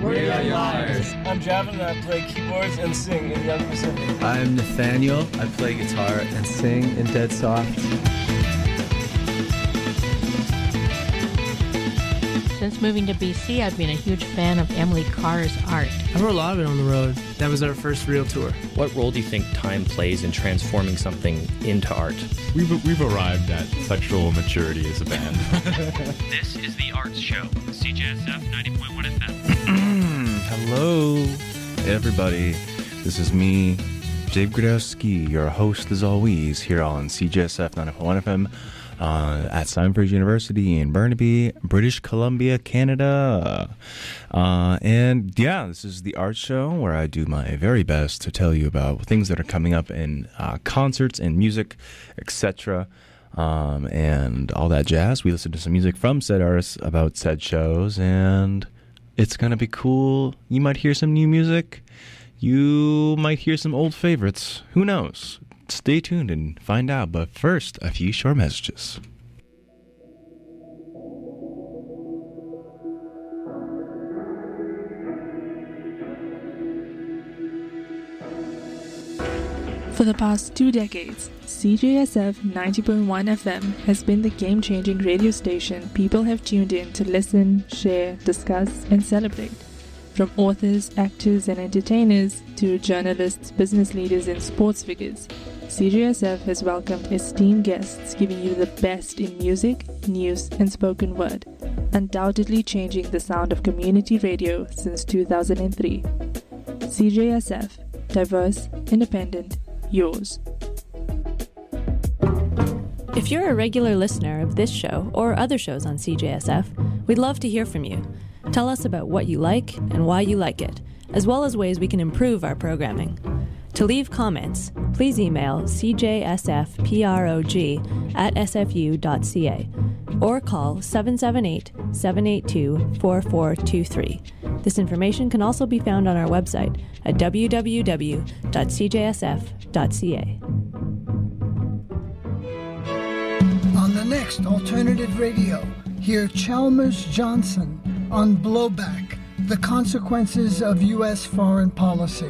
We are liars. I'm Javin and I play keyboards and sing in Young Pacific. I'm Nathaniel. I play guitar and sing in Dead Soft. Since moving to BC, I've been a huge fan of Emily Carr's art. I wrote a lot of it on the road. That was our first real tour. What role do you think time plays in transforming something into art? We've arrived at sexual maturity as a band. This is The Arts Show, CJSF 90.1 FM. Hello, everybody. This is me, Dave Gradowski, your host as always, here on CJSF 90.1 FM at Simon University in Burnaby, British Columbia, Canada. And yeah, this is The Arts Show, where I do my very best to tell you about things that are coming up in concerts and music, etc., and all that jazz. We listen to some music from said artists about said shows, and it's going to be cool. You might hear some new music. You might hear some old favorites. Who knows? Stay tuned and find out. But first, a few short messages. For the past 2 decades, CJSF 90.1 FM has been the game-changing radio station people have tuned in to listen, share, discuss, and celebrate. From authors, actors, and entertainers to journalists, business leaders, and sports figures, CJSF has welcomed esteemed guests giving you the best in music, news, and spoken word, undoubtedly changing the sound of community radio since 2003. CJSF, diverse, independent, yours. If you're a regular listener of this show or other shows on CJSF, we'd love to hear from you. Tell us about what you like and why you like it, as well as ways we can improve our programming. To leave comments, please email cjsfprog@sfu.ca or call 778-782-4423. This information can also be found on our website at www.cjsf.ca. On the next Alternative Radio, hear Chalmers Johnson on Blowback, the consequences of U.S. foreign policy.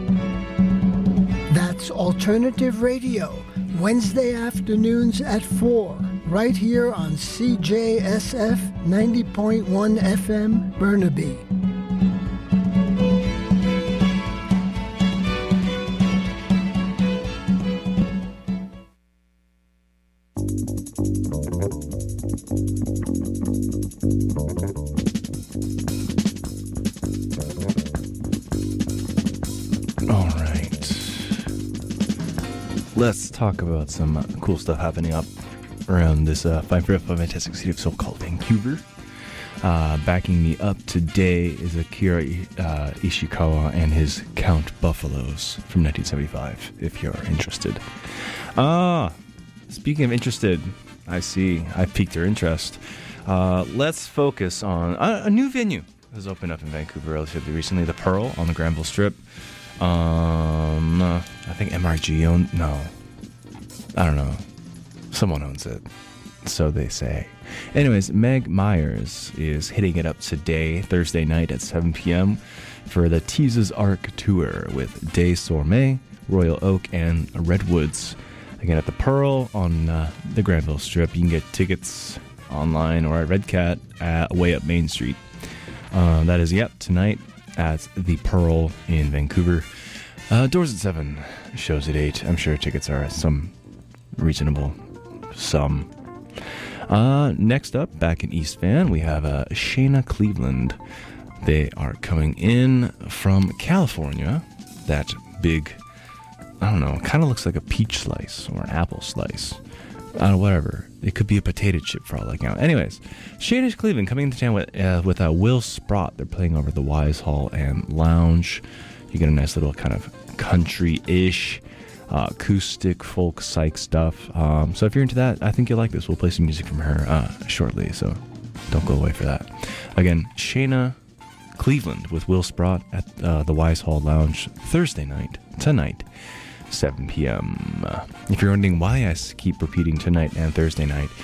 That's Alternative Radio, Wednesday afternoons at 4, right here on CJSF 90.1 FM, Burnaby. Let's talk about some cool stuff happening up around this fine, fantastic city of so-called Vancouver. Backing me up today is Akira Ishikawa and his Count Buffaloes from 1975, if you're interested. Speaking of interested, I see I piqued your interest. Let's focus on a new venue that has opened up in Vancouver relatively recently, the Pearl on the Granville Strip. I think MRG owns... No. I don't know. Someone owns it. So they say. Anyways, Meg Myers is hitting it up today, Thursday night at 7 p.m. for the Teases Arc Tour with Day Sourmet, Royal Oak, and Redwoods. Again, at the Pearl on the Granville Strip. You can get tickets online or at Red Cat way up Main Street. That is, tonight at the Pearl in Vancouver. Doors at 7, shows at 8. I'm sure tickets are some reasonable sum. Next up, back in East Van, we have Shayna Cleveland. They are coming in from California. That big, I don't know, kind of looks like a peach slice or an apple slice. Whatever. It could be a potato chip for all I count. Anyways, Shayna Cleveland coming into town with Will Sprott. They're playing over the Wise Hall and Lounge. You get a nice little kind of country-ish, acoustic, folk, psych stuff. So if you're into that, I think you'll like this. We'll play some music from her shortly, so don't go away for that. Again, Shayna Cleveland with Will Sprott at the Wise Hall Lounge Thursday night, tonight, 7 p.m. If you're wondering why I keep repeating tonight and Thursday night,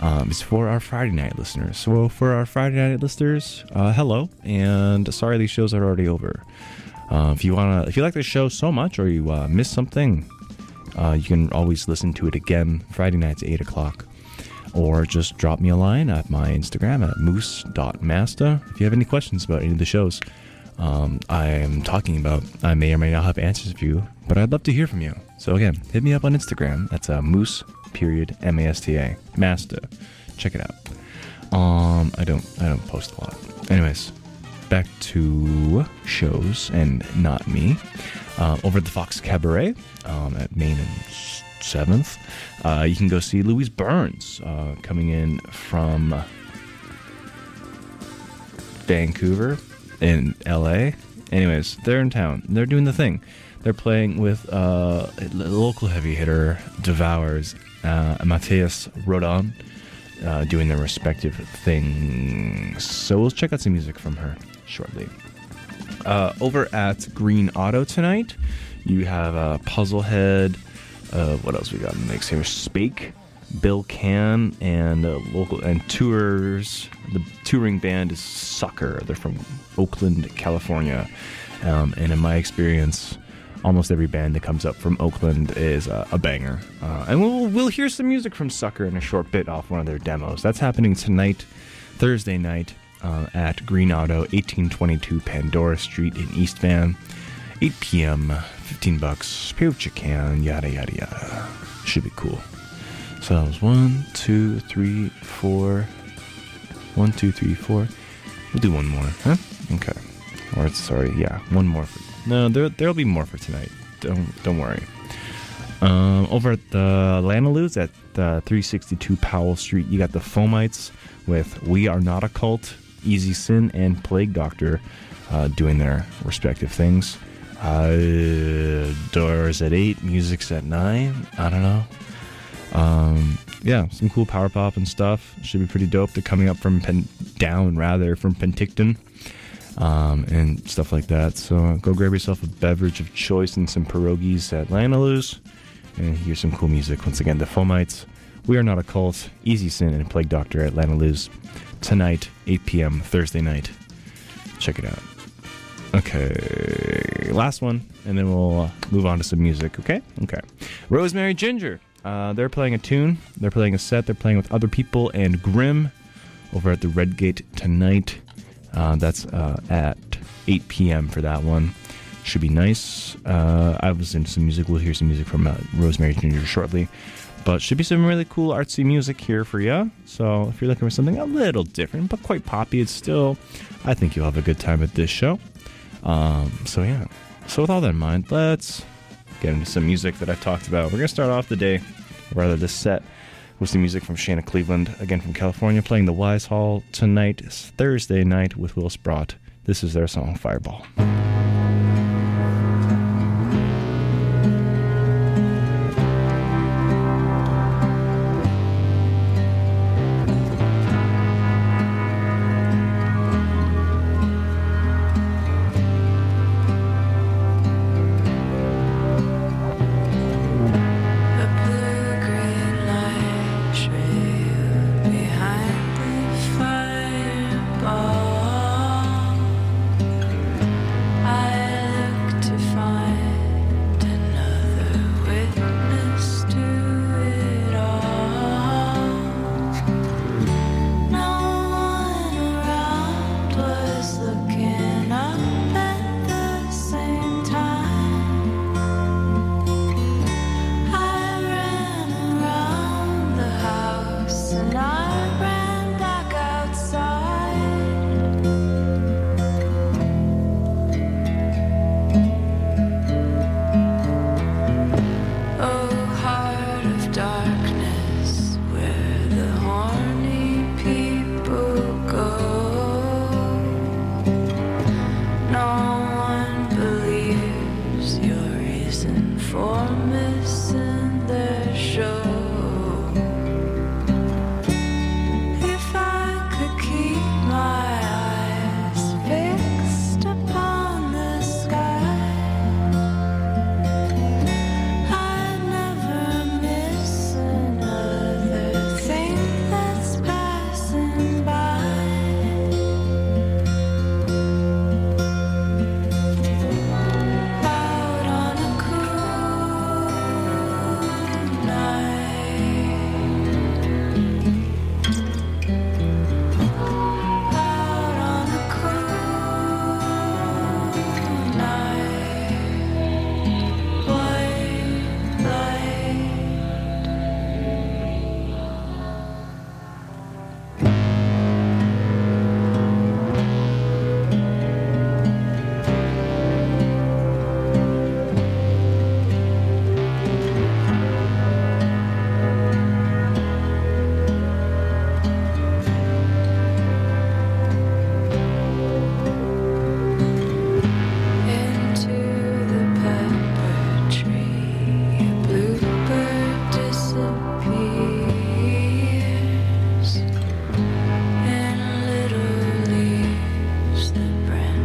It's for our Friday night listeners. So for our Friday night listeners, hello, and sorry these shows are already over. If you like the show so much, or you missed something, you can always listen to it again Friday nights at 8 o'clock. Or just drop me a line at my Instagram at moose.masta if you have any questions about any of the shows I am talking about. I may or may not have answers for you, but I'd love to hear from you. So again, hit me up on Instagram. That's moose.masta. Masta. Check it out. I don't post a lot. Anyways, back to shows and not me. Over at the Fox Cabaret at Main and 7th, you can go see Louise Burns coming in from Vancouver in LA. Anyways, they're in town. They're doing the thing. They're playing with local heavy hitter Devours, Matthias Rodin, doing their respective things. So we'll check out some music from her shortly. Over at Green Auto tonight, you have Puzzlehead. What else we got in the mix here? Spake, Bill Can, and local and tours. The touring band is Sucker. They're from Oakland, California, and in my experience, almost every band that comes up from Oakland is a banger. And we'll hear some music from Sucker in a short bit off one of their demos. That's happening tonight, Thursday night, at Green Auto, 1822 Pandora Street in East Van. 8 p.m., $15, pay what you can, yada, yada, yada. Should be cool. So that was 1, 2, 3, 4. 1, 2, 3, 4. We'll do one more, huh? Okay. Or one more. No, there'll be more for tonight. Don't worry. Over at the Lanaloo's at 362 Powell Street, you got the Fomites with We Are Not a Cult, Easy Sin, and Plague Doctor doing their respective things. Doors at 8, music's at 9. I don't know. Yeah, some cool power pop and stuff. Should be pretty dope. They're coming up from Penticton, and stuff like that. So go grab yourself a beverage of choice and some pierogies at Lanaloo's and hear some cool music. Once again, the Fomites, We Are Not a Cult, Easy Sin, and Plague Doctor at Lanaloo's tonight, 8 p.m. Thursday night. Check it out. Okay, last one, and then we'll move on to some music, okay? Okay. Rosemary Ginger. They're playing a tune. They're playing a set. They're playing with other people and Grimm over at the Red Gate tonight. That's at 8 p.m. for that one. Should be nice. I was into some music. We'll hear some music from Rosemary Ginger shortly. But should be some really cool artsy music here for you. So if you're looking for something a little different, but quite poppy, it's still, I think you'll have a good time at this show. So yeah. So with all that in mind, let's get into some music that I've talked about. We're going to start off the day, or rather this set, with some music from Shanna Cleveland, again from California, playing the Wise Hall tonight, Thursday night with Will Sprott. This is their song, Fireball. I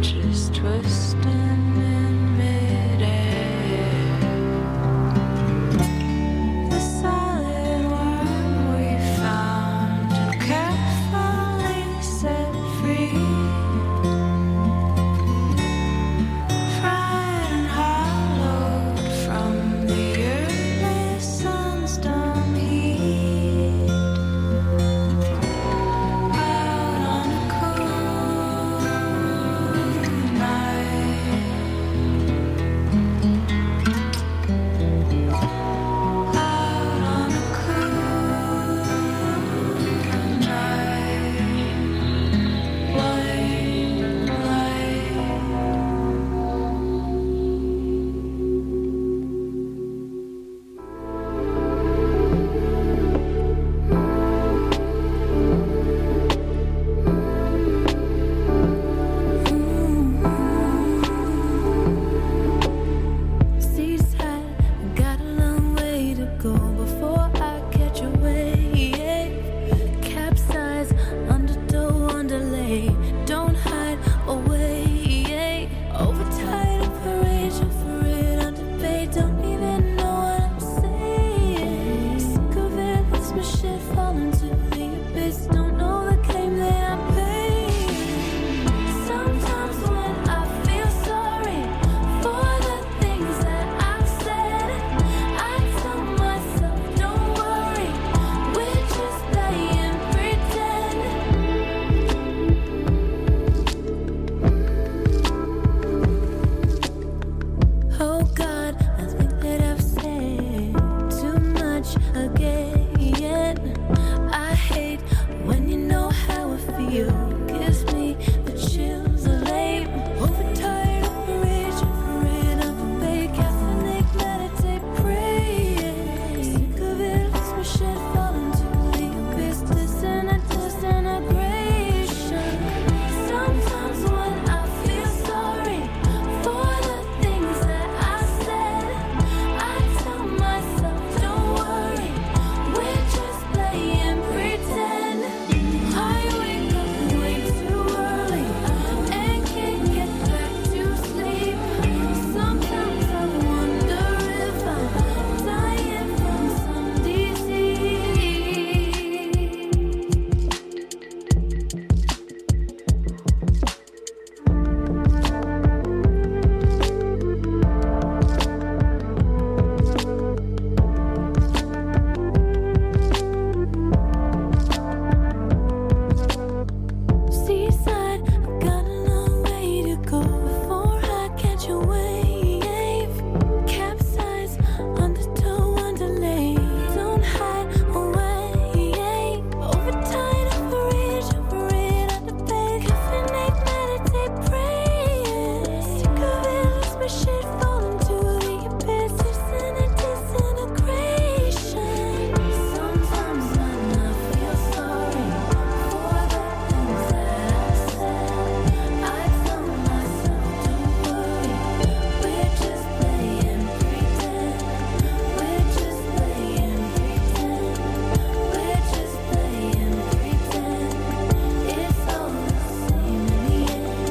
branches twisting in midair. The solid worm we found and carefully set free, fried and hollowed from the early sun's dumb heat. Out on a cool night, out on a cool night, white light. Seaside, got a long way to go before I catch a wave. Capsize, undertow, underlay. Don't hide away. Overtide, operate, over it, underpaid. Don't even know what I'm saying. Sick of it, lets my shit fall into the abyss. Don't know the claim that I'm paying. Sometimes when I feel sorry for the things that I've said, I tell myself, don't worry, we're just playing pretend. Oh God, I think that I've said too much again. I hate when you know how I feel. Gives me the chills of lame. Overtired, overreach, overrated, underpaid, Catholic, meditate, pray. Sick of it, lets my shit fall into the abyss. Disintegration. Sometimes when I feel sorry for the things that I said, I tell myself, don't worry, we're just playing pretend. I wake up way too early and can't get back to sleep. Sometimes I wonder if I'm dying from some disease. Seaside, I got a long way to go before I catch a wave. Capsize, undertow, underlay. Don't hide away. Overtide, overreach, overrated, underpaid. Caffeinate, meditate, pray. Sick of it, lets my shit fall into the abyss. Disintegration. Sometimes when I feel sorry for the things that I said, I tell myself, don't worry, we're just playing pretend. We're just playing pretend. We're just playing pretend. It's all the same in the end.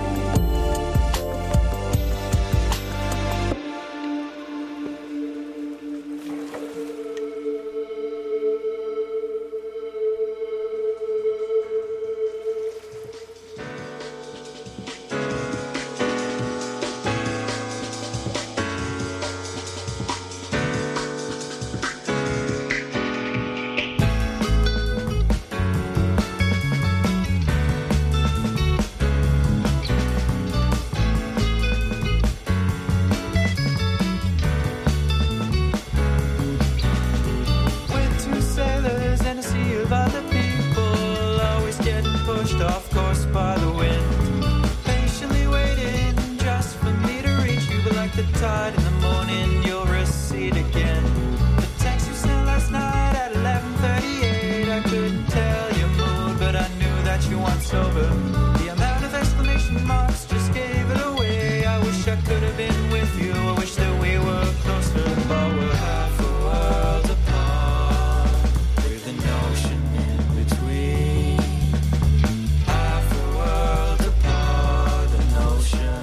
With two sailors and a sea of other people, always getting pushed off course by the wind. Patiently waiting just for me to reach you, but like the tide in the morning, you'll recede again. The text you sent last night at 11:38, I couldn't tell your mood, but I knew that you weren't sober. The amount of exclamation marks just gave it away. I wish I could have been with you. I wish that we were closer, but we're half a world apart, with an ocean in between. Half a world apart, an ocean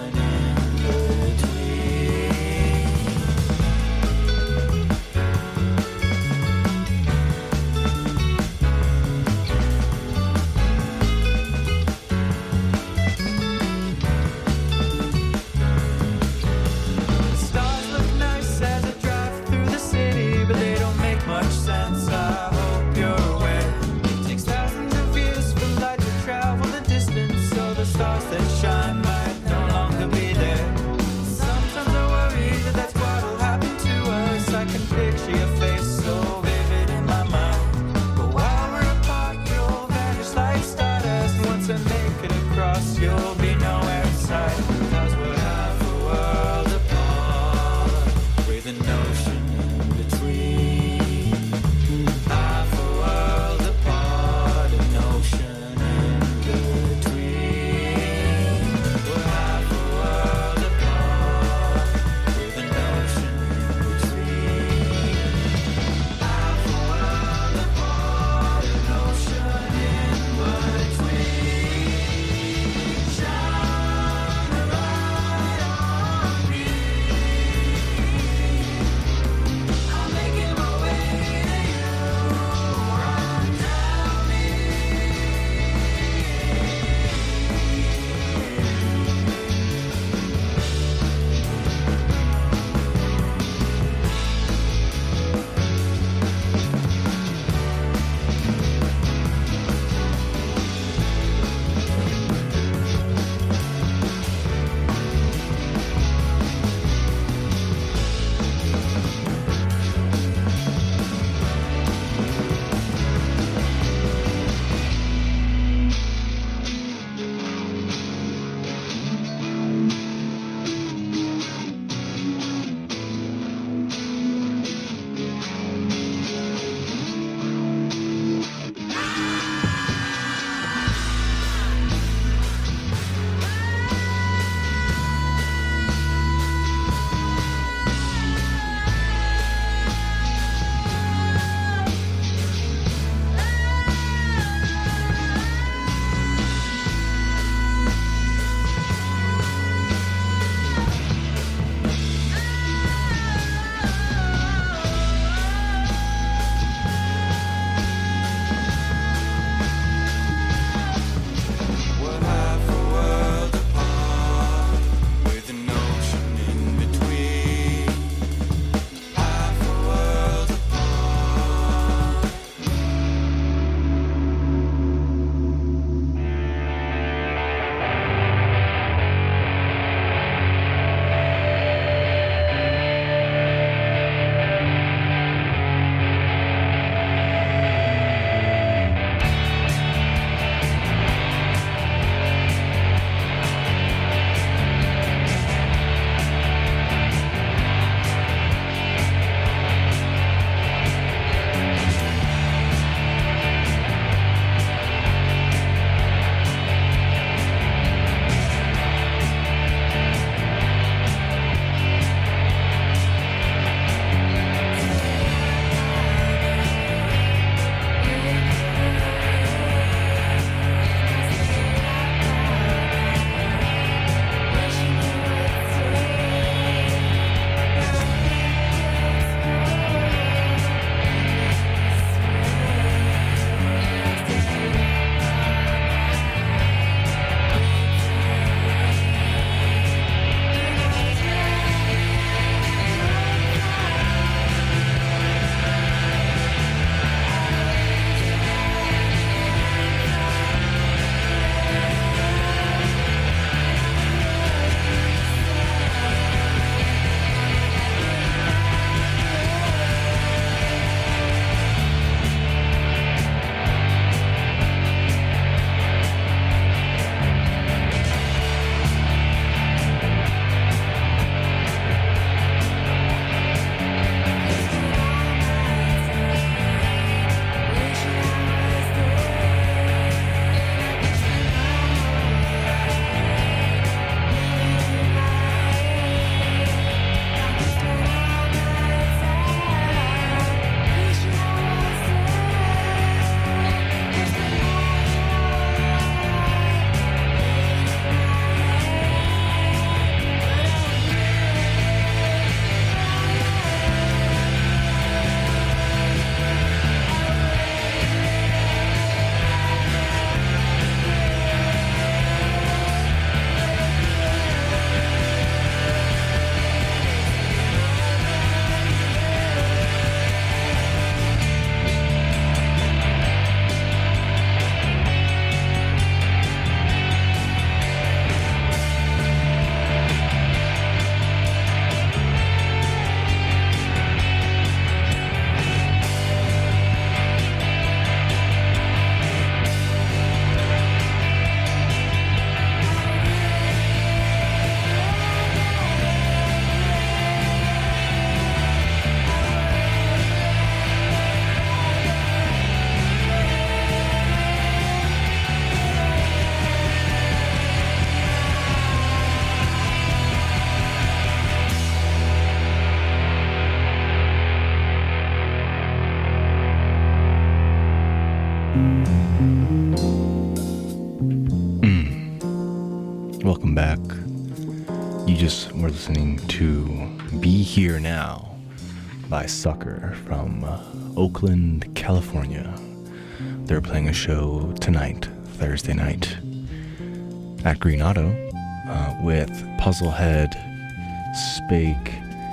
Welcome back. You just were listening to Be Here Now by Sucker from Oakland, California. They're playing a show tonight, Thursday night, at Green Auto with Puzzlehead, Spake,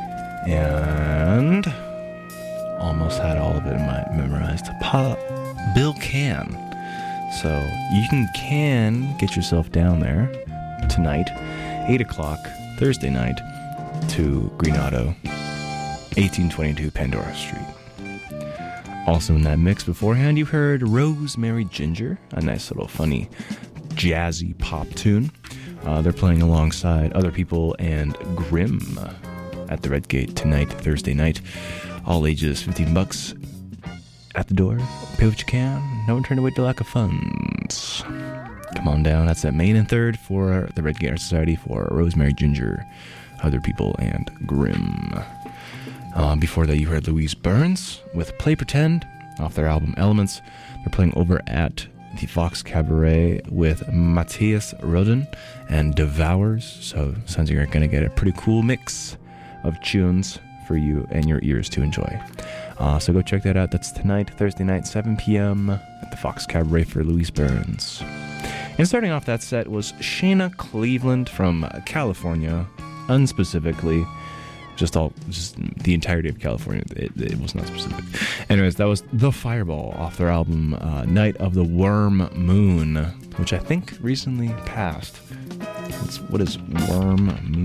and almost had all of it memorized. Bill Can. So you can get yourself down there tonight, 8 o'clock, Thursday night, to Green Auto, 1822 Pandora Street. Also in that mix beforehand, you heard Rosemary Ginger, a nice little funny jazzy pop tune. They're playing alongside other people and Grimm at the Red Gate tonight, Thursday night. All ages, $15 at the door. Pay what you can. No one turn away to lack of funds. Come on down. That's at Main and 3rd for the Red Gate Art Society for Rosemary Ginger, other people, and Grimm. Before that, you heard Louise Burns with Play Pretend off their album Elements. They're playing over at the Fox Cabaret with Matthias Roden and Devours. So sounds like you're going to get a pretty cool mix of tunes for you and your ears to enjoy. So go check that out. That's tonight, Thursday night, 7 p.m. at the Fox Cabaret for Louise Burns. And starting off that set was Shayna Cleveland from California, unspecifically. Just the entirety of California. It was not specific. Anyways, that was The Fireball off their album Night of the Worm Moon, which I think recently passed. What is Worm Moon?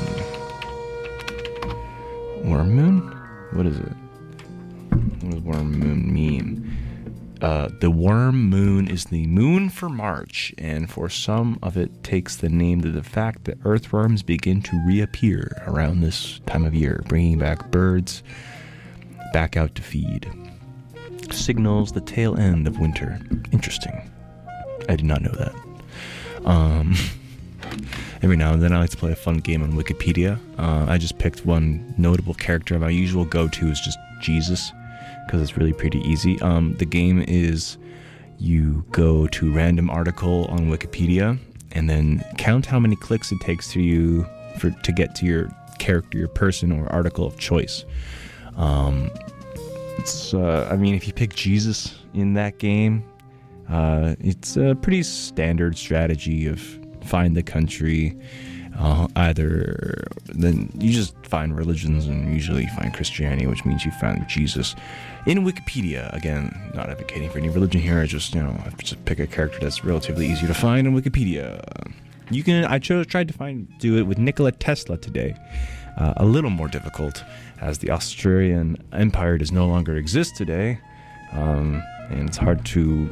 Worm Moon? What is it? What does Worm Moon mean? The Worm Moon is the moon for March, and for some of it takes the name to the fact that earthworms begin to reappear around this time of year, bringing back birds back out to feed. Signals the tail end of winter. Interesting. I did not know that. Every now and then I like to play a fun game on Wikipedia. I just picked one notable character. My usual go-to is just Jesus, because it's really pretty easy. The game is you go to a random article on Wikipedia and then count how many clicks it takes to get to your character, your person, or article of choice. If you pick Jesus in that game, it's a pretty standard strategy of find the country. Then you just find religions, and usually you find Christianity, which means you found Jesus. In Wikipedia, again, not advocating for any religion here, I just pick a character that's relatively easy to find in Wikipedia. I tried to do it with Nikola Tesla today. A little more difficult, as the Austrian Empire does no longer exist today, and it's hard to.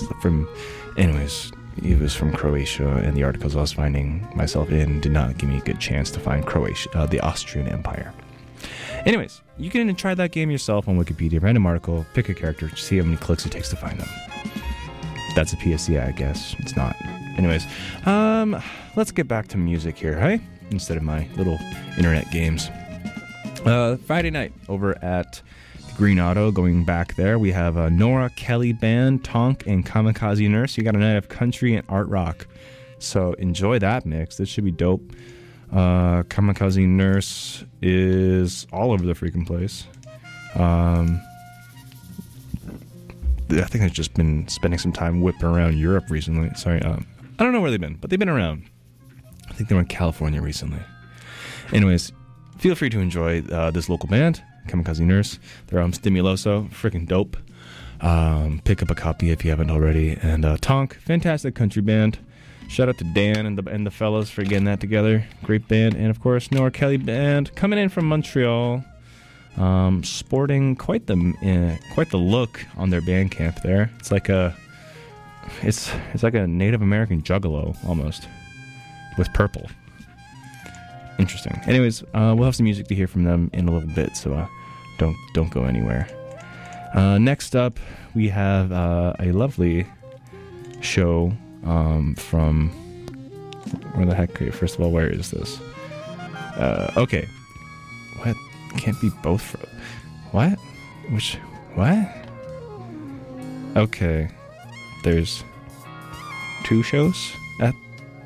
It was from Croatia, and the articles I was finding myself in did not give me a good chance to find Croatia, the Austrian Empire. Anyways, you can try that game yourself on Wikipedia. Random article, pick a character, see how many clicks it takes to find them. That's a PSA, I guess. It's not. Anyways, let's get back to music here, hey? Instead of my little internet games. Friday night over at Green Auto, going back there, we have Nora Kelly Band, Tonk, and Kamikaze Nurse. You got a night of country and art rock, so enjoy that mix. This should be dope. Kamikaze Nurse is all over the freaking place. I think I've just been spending some time whipping around Europe recently. Sorry, I don't know where they've been, but they've been around. I think they were in California recently. Anyways, feel free to enjoy this local band, Kamikaze Nurse. They're on Stimuloso, freaking dope. Pick up a copy if you haven't already. And Tonk, fantastic country band. Shout out to Dan and the fellas for getting that together. Great band. And of course, Nora Kelly Band coming in from Montreal, sporting quite the look on their Bandcamp there. It's like a Native American juggalo almost, with purple. Interesting. Anyways, we'll have some music to hear from them in a little bit, so don't go anywhere. Next up, we have a lovely show from... Where the heck? First of all, where is this? Okay. What? Can't be both... What? What? Okay. there's 2 shows at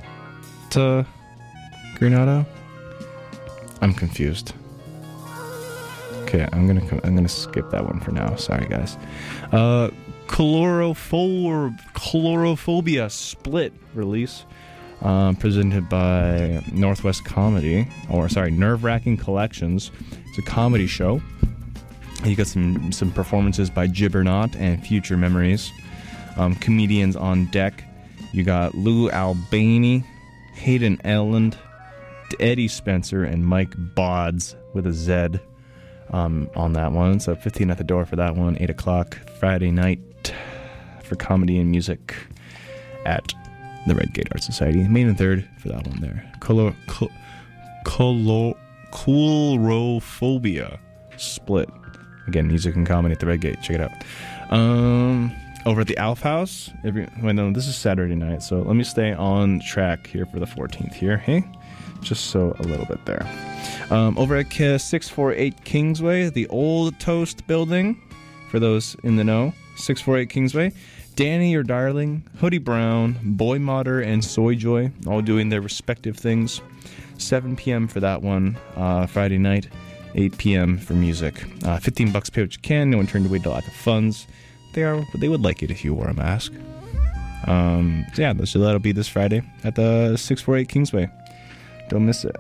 Granado. I'm confused. Okay, I'm gonna skip that one for now. Sorry, guys. Chlorophobia Split release, presented by Northwest Comedy, Nerve Wracking Collections. It's a comedy show. You got some performances by Gibbernaut and Future Memories. Comedians on deck. You got Lou Albani, Hayden Elland, Eddie Spencer, and Mike Bodds with a Z on that one. So 15 at the door for that one. 8 o'clock Friday night for comedy and music at the Red Gate Art Society. Main and third for that one there. Chlorophobia Split. Again, music and comedy at the Red Gate. Check it out. Over at the Alf House. This is Saturday night, so let me stay on track here for the 14th here, hey? Just so a little bit there. Over at 648 Kingsway, the Old Toast Building, for those in the know, 648 Kingsway. Danny Your Darling, Hoodie Brown, Boy Modder, and Soy Joy, all doing their respective things. 7 p.m. for that one, Friday night. 8 p.m. for music. $15 pay what you can. No one turned away to lack of funds. They would like it if you wore a mask. So that'll be this Friday at the 648 Kingsway. Don't miss it.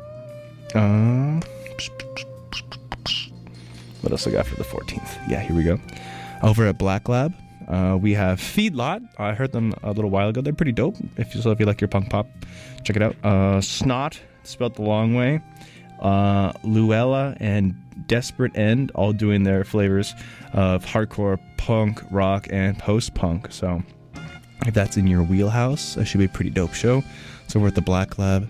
What else I got for the 14th? Yeah, here we go. Over at Black Lab, we have Feedlot. I heard them a little while ago. They're pretty dope. If you like your punk pop, check it out. Snot, spelled the long way. Luella and Desperate End, all doing their flavors of hardcore, punk, rock, and post-punk. So if that's in your wheelhouse, that should be a pretty dope show. So we're at the Black Lab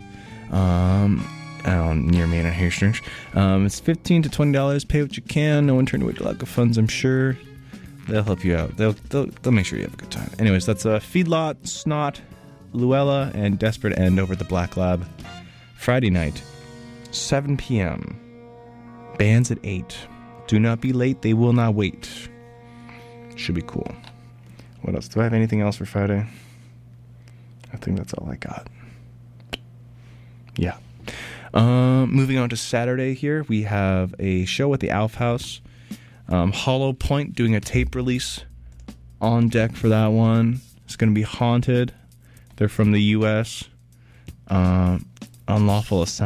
near Main and Hastings. It's $15 to $20. Pay what you can. No one turned away to lack of funds, I'm sure. They'll help you out. They'll make sure you have a good time. Anyways, that's Feedlot, Snot, Luella, and Desperate End over at the Black Lab. Friday night, 7 p.m. Bands at 8. Do not be late. They will not wait. Should be cool. What else? Do I have anything else for Friday? I think that's all I got. Yeah. Moving on to Saturday here, we have a show at the Alf House. Hollow Point doing a tape release on deck for that one. It's going to be Haunted. They're from the U.S. Unlawful Assembly.